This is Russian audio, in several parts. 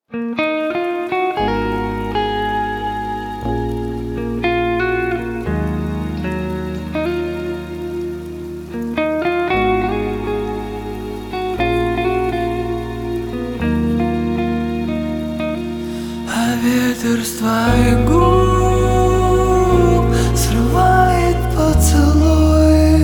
Ветер с твоих губ срывает поцелуй,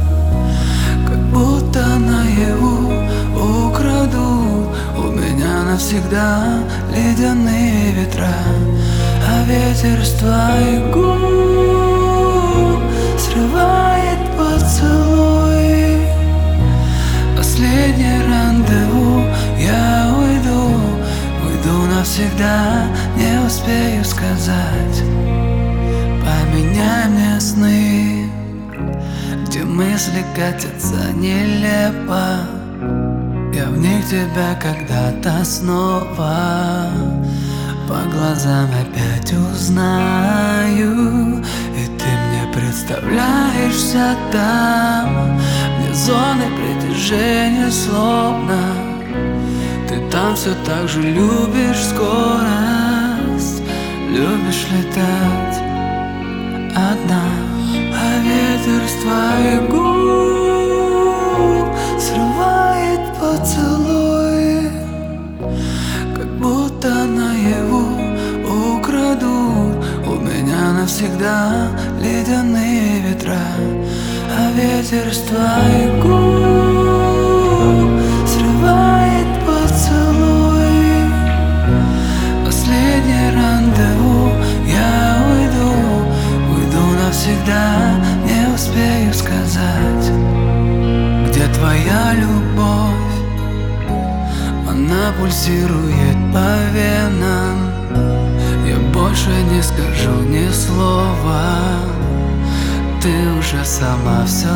как будто наяву украдут у меня навсегда ледяные ветра. А ветер с твоих губ срывает поцелуй. Последнее рандеву, я уйду навсегда, не успею сказать. Поменяй мне сны, где мысли катятся нелепо. Я в них тебя когда-то снова по глазам опять узнаю. И ты мне представляешься там, где зоны притяжения словно. Ты там все так же любишь скорость, любишь летать одна. А ветер с твоих губ срывает поцелуй, как будто наяву украдут у меня навсегда ледяные ветра. А ветер с твоих губ срывает поцелуй. Последнее рандеву, я уйду навсегда, не успею сказать. Где твоя любовь? Она пульсирует по венам. Я больше не скажу ни слова, ты уже сама все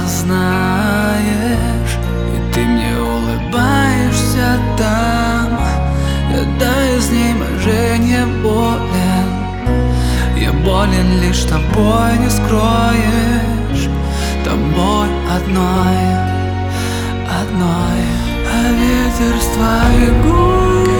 знаешь. И ты мне улыбаешься там, я до изнеможения болен. Я болен лишь тобой, не скроешь, тобой одной. А ветер с твоих губ